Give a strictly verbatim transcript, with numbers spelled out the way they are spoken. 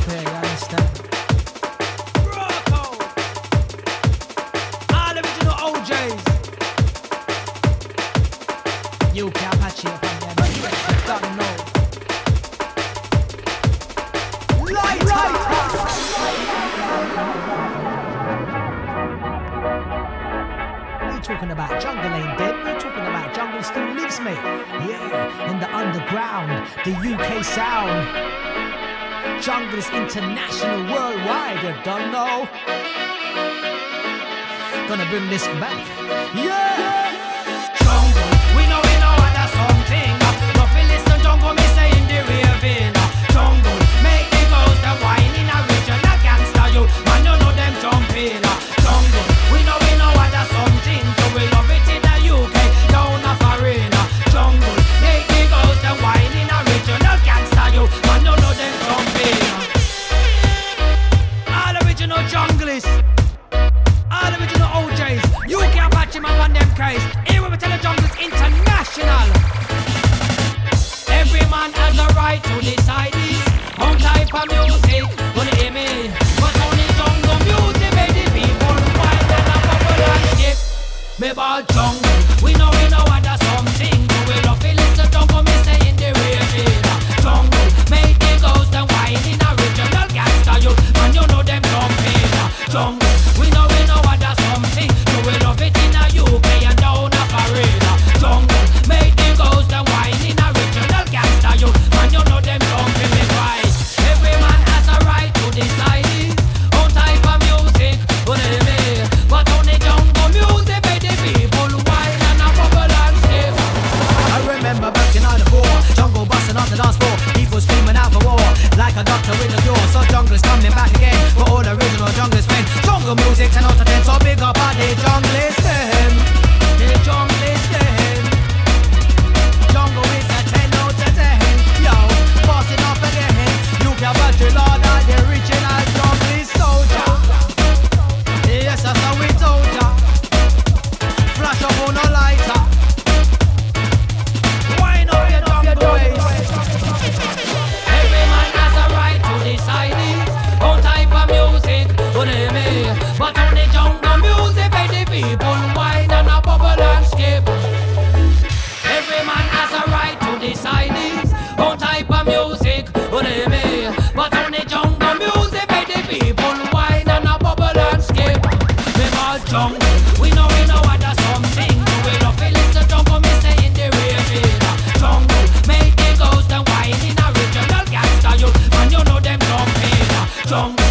here, you understand? Rocco! All original O Js. You can't Apache up on there, but you don't know. Light, light, we talking about jungle ain't dead, we talking about jungle still lives, mate. Yeah, in the underground, the U K sound. Jungle is international, worldwide, you don't know. Gonna bring this back, yeah. Jungle, we know we know what that's something. No feel listen, jungle, me say in the ravine. Jungle, make the girls them wine in a regional gangster, you man, you know them jumping. Jungle, we know we know what that's something. So we love it in the U K, down a foreign. Jungle, make the girls them wine in a regional gangster, you man, you know them jumping. All original junglists, all original O Js. You can't patch him up on them case. Here we tell the jungle is international. Every man has a right to decide his own type of music. Gonna hear me? But only jungle music made the people wild and a bubble and skip. Me ball jungle, we know we know what that's something. Do we love it? Listen jungle, me say in the ravine. Jungle, make the ghost and wine in original gangster. You man, you know them jumping. Jungle, we know we know what that's something. Do we love it in a U K and down a foreign. Jungle, make the ghost and wine in original gangster. You man, you know them jumping me right. Every man has a right to decide his own type of music. But me, but only jungle music made the people wild and a bubble and skip. I remember back in ninety-four, jungle busting on the dance floor, people screaming out for war, like a doctor with a cure. So jungle is coming back again for all original junglers fame. Jungle music ten out of ten, so big up on the junglers them. The junglers them. Jungle is a ten out of ten. Yo, boss it up again. You can watch it all on the original junglist soldier. Yes, that's how we told ya. Flash up on a lighter. Wind up your jungle waist. Every man has a right to decide his own type of music. But me, but only jungle music made the people whine and a bubble and skip. Every man has a right to decide his own type of music. But me, but only jungle music made the people whine and a bubble and skip. Me ball jungle, we know we know what that's something. Do we love it? Listen jungle, me say in the ravine. Jungle, make the ghost and whine in original gangster. You man, you know them jumping. Jungle.